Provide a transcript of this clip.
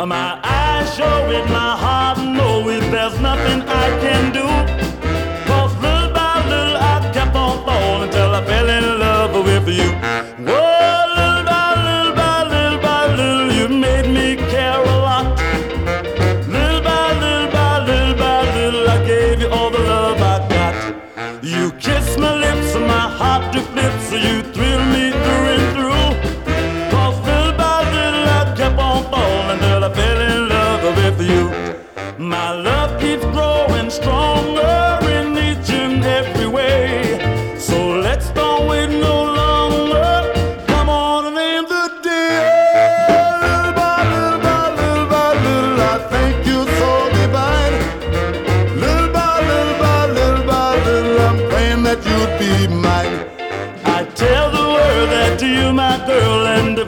My eyes show it, my heart know it. There's nothing I can do. 'Cause little by little I kept on falling till I fell in love with you. Whoa, little by little by little by little, you made me care a lot. Little by little by little by little, I gave you all the love I got. You kissed my lips and my heart to flip, so you thrilled me through and through. 'Cause little by little I kept on falling till I fell in love with you. My love keeps growing stronger in each and every way. So let's don't wait no longer. Come on and name the day. Little by little by little by little, I think you're so divine. Little by little by little by little, I'm praying that you'd be mine. I tell the world that you, my girl, and